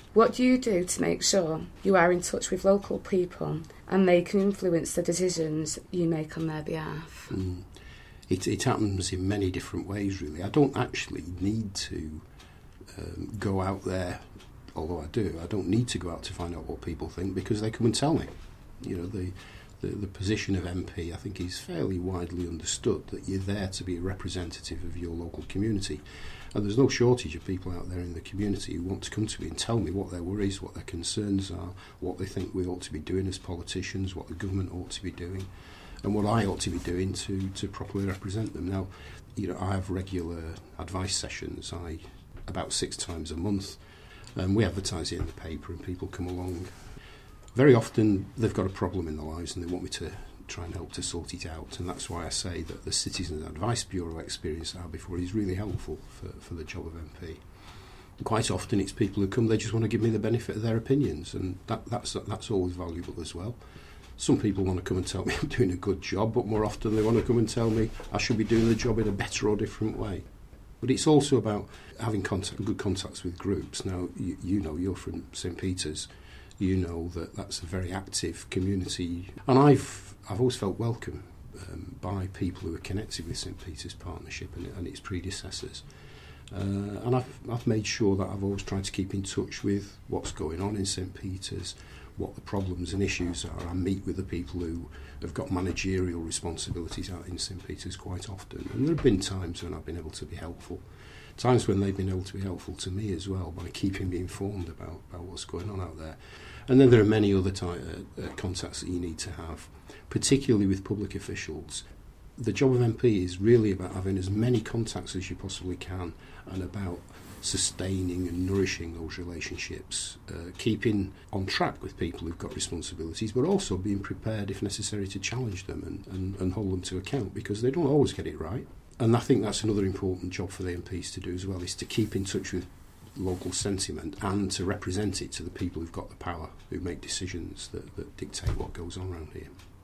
What do you do to make sure you are in touch with local people and they can influence the decisions you make on their behalf? It happens in many different ways, really. I don't actually need to go out there, although I do. I don't need to go out to find out what people think because they come and tell me. You know, the position of MP, I think, is fairly widely understood, that you're there to be a representative of your local community. And there's no shortage of people out there in the community who want to come to me and tell me what their worries, what their concerns are, what they think we ought to be doing as politicians, what the government ought to be doing, and what I ought to be doing to properly represent them. Now, you know, I have regular advice sessions, about 6 times a month, and we advertise it in the paper and people come along. Very often they've got a problem in their lives and they want me to try and help to sort it out, and that's why I say that the Citizens Advice Bureau experience I had before is really helpful for the job of MP. Quite often it's people who come, they just want to give me the benefit of their opinions, and that's always valuable as well. Some people want to come and tell me I'm doing a good job, but more often they want to come and tell me I should be doing the job in a better or different way. But it's also about having good contacts with groups. Now, you know, you're from St Peter's. You know that that's a very active community. And I've always felt welcome by people who are connected with St Peter's Partnership and its predecessors. And I've made sure that I've always tried to keep in touch with what's going on in St Peter's, what the problems and issues are. I meet with the people who have got managerial responsibilities out in St Peter's quite often. And there have been times when I've been able to be helpful. Times when they've been able to be helpful to me as well by keeping me informed about what's going on out there. And then there are many other contacts that you need to have, particularly with public officials. The job of MP is really about having as many contacts as you possibly can and about sustaining and nourishing those relationships, keeping on track with people who've got responsibilities, but also being prepared, if necessary, to challenge them and hold them to account, because they don't always get it right. And I think that's another important job for the MPs to do as well, is to keep in touch with local sentiment and to represent it to the people who've got the power, who make decisions that dictate what goes on around here.